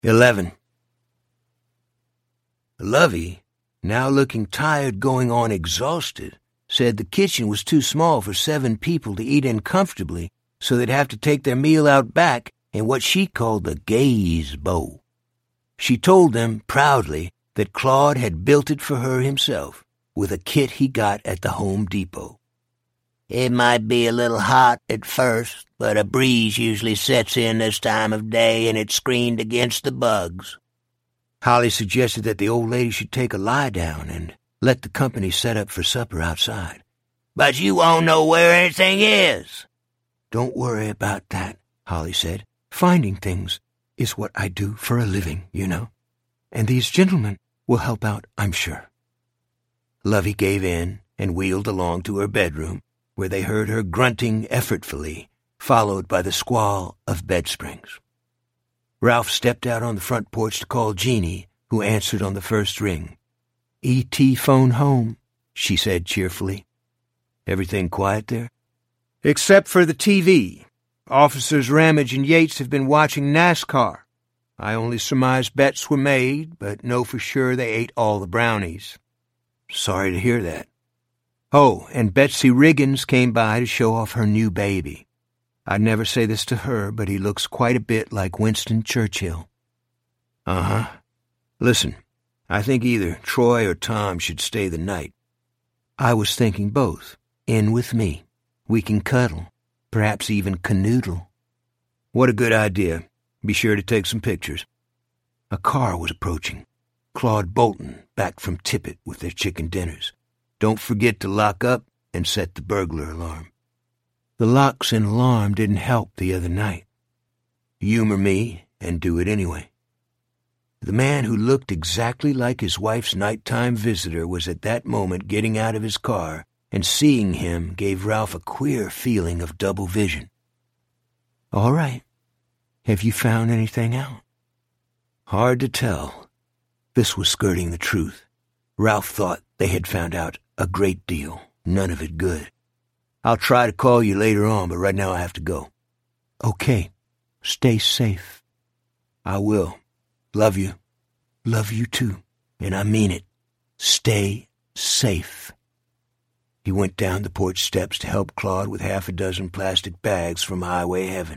11. Lovey, now looking tired going on exhausted, said the kitchen was too small for 7 people to eat in comfortably, so they'd have to take their meal out back in what she called the gazebo. She told them proudly that Claude had built it for her himself with a kit he got at the Home Depot. It might be a little hot at first, but a breeze usually sets in this time of day and it's screened against the bugs. Holly suggested that the old lady should take a lie down and let the company set up for supper outside. But you won't know where anything is. Don't worry about that, Holly said. Finding things is what I do for a living, you know. And these gentlemen will help out, I'm sure. Lovey gave in and wheeled along to her bedroom, where they heard her grunting effortfully, followed by the squall of bed springs. Ralph stepped out on the front porch to call Jeannie, who answered on the first ring. E.T. phone home, she said cheerfully. Everything quiet there? Except for the TV. Officers Ramage and Yates have been watching NASCAR. I only surmise bets were made, but know for sure they ate all the brownies. Sorry to hear that. Oh, and Betsy Riggins came by to show off her new baby. I'd never say this to her, but he looks quite a bit like Winston Churchill. Uh-huh. Listen, I think either Troy or Tom should stay the night. I was thinking both. In with me. We can cuddle, perhaps even canoodle. What a good idea. Be sure to take some pictures. A car was approaching. Claude Bolton back from Tippett with their chicken dinners. Don't forget to lock up and set the burglar alarm. The locks and alarm didn't help the other night. Humor me and do it anyway. The man who looked exactly like his wife's nighttime visitor was at that moment getting out of his car, and seeing him gave Ralph a queer feeling of double vision. All right. Have you found anything out? Hard to tell. This was skirting the truth. Ralph thought they had found out a great deal, none of it good. I'll try to call you later on, but right now I have to go. Okay. Stay safe. I will. Love you. Love you too. And I mean it. Stay safe. He went down the porch steps to help Claude with 6 plastic bags from Highway Heaven.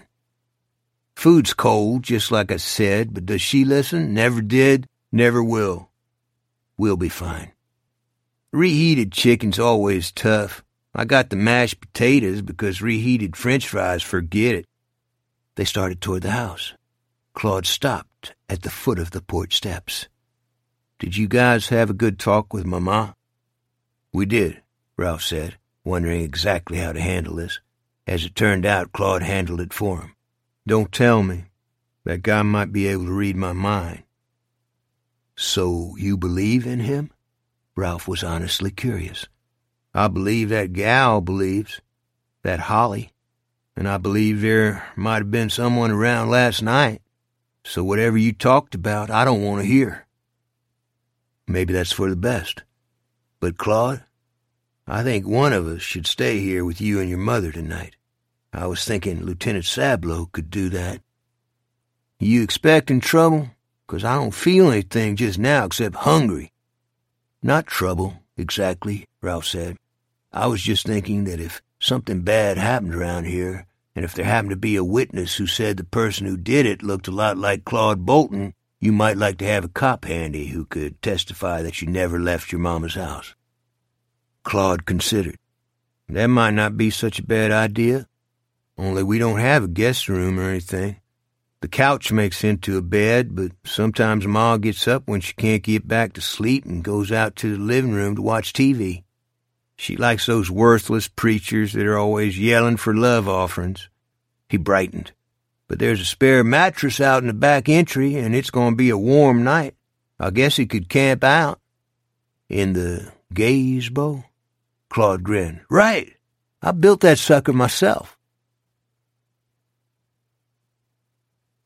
Food's cold, just like I said, but does she listen? Never did, never will. We'll be fine. Reheated chicken's always tough. I got the mashed potatoes because reheated French fries forget it. They started toward the house. Claude stopped at the foot of the porch steps. Did you guys have a good talk with Mama? We did, Ralph said, wondering exactly how to handle this. As it turned out, Claude handled it for him. Don't tell me. That guy might be able to read my mind. So you believe in him? Ralph was honestly curious. I believe that gal believes, that Holly, and I believe there might have been someone around last night, so whatever you talked about, I don't want to hear. Maybe that's for the best. But Claude, I think one of us should stay here with you and your mother tonight. I was thinking Lieutenant Sablow could do that. You expecting trouble? 'Cause I don't feel anything just now except hungry. Not trouble, exactly, Ralph said. I was just thinking that if something bad happened around here, and if there happened to be a witness who said the person who did it looked a lot like Claude Bolton, you might like to have a cop handy who could testify that you never left your mama's house. Claude considered. That might not be such a bad idea. Only we don't have a guest room or anything. The couch makes into a bed, but sometimes Ma gets up when she can't get back to sleep and goes out to the living room to watch TV. She likes those worthless preachers that are always yelling for love offerings. He brightened. But there's a spare mattress out in the back entry, and it's going to be a warm night. I guess he could camp out. In the gazebo? Claude grinned. Right. I built that sucker myself.